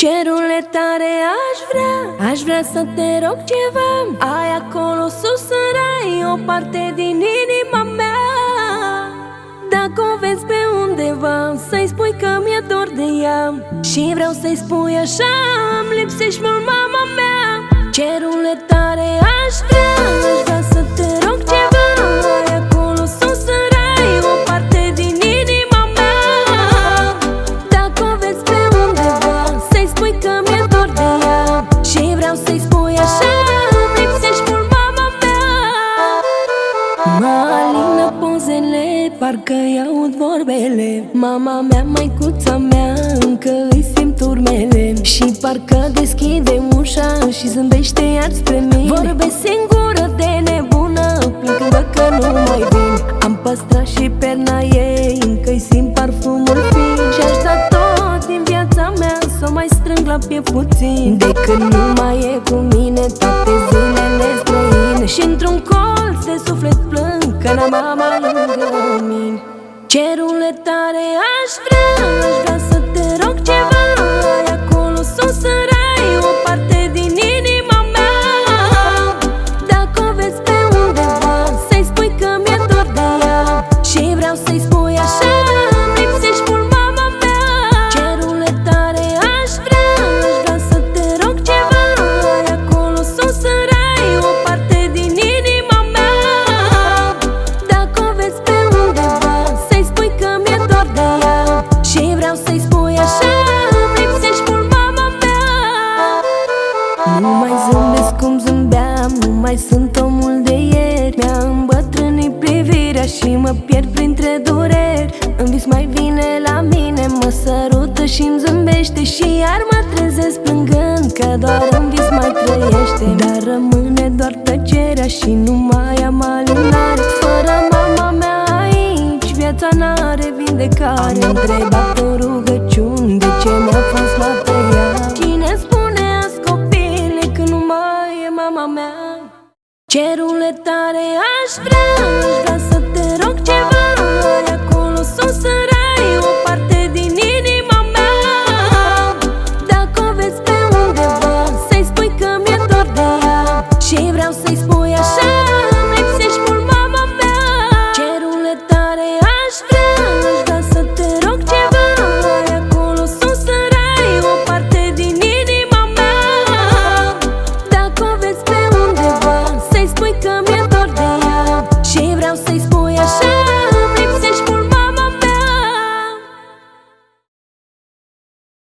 Cerule tare aș vrea să te rog ceva. Ai acolo sus în rai o parte din inima mea. Dacă o vezi pe undeva, să-i spui că mi-e dor de ea. Și vreau să-i spui așa: îmi lipsești mult, mama mea. Cerule tare aș vrea să te rog ceva. Ai acolo sus în rai o parte din inima mea. Dacă o vezi pe undeva, să-i spui că mi-e dor de ea. Și vreau să-i spui așa: îmi lipsești mult, mama mea. Mă alină pozele, parcă-i aud vorbele. Mama mea, măicuța mea, încă îi simt urmele. Și parcă deschide ușa și zâmbește iar spre mine. Vorbesc singură de nebună, plângând că nu mai vin. Am păstrat și perna ei, încă-i simt parfumul fin. Și-aș da tot din viața mea să o mai strâng la piept puțin. De când nu mai e cu mine, toate zilele străine. Și într-un colț de suflet plâng că n-am mama lângă mine. Cerule tare aș vrea să te rog ceva. Ai acolo sus în rai o parte din inima mea. Dacă o vezi pe undeva, să-i spui că mi-e dor de ea. Și vreau să-i spui așa: îmi lipsești mult, mama mea. Cerule tare aș vrea să te rog ceva. Ai acolo sus în rai o parte din inima mea. Dacă o vezi pe undeva, să-i spui că mi-e dor de ea. Și vreau să-i spui așa: îmi lipsești mult, mama mea. Nu mai zâmbesc cum zâmbeam, nu mai sunt omul de ieri. Mi-a îmbătrânit privirea și mă pierd printre dureri. În vis mai vine la mine, mă sărută și-mi zâmbește. Și iar mă trezesc plângând că doar în vis mai trăiește. Dar rămâne doar tăcerea și nu mai am alinare. Fără mama mea aici viața n-are vindecare. Am întrebat în rugăciuni de ce mi-a fost luată ea. Cine spune azi, copile, că nu mai e mama mea? Cerule tare aș vrea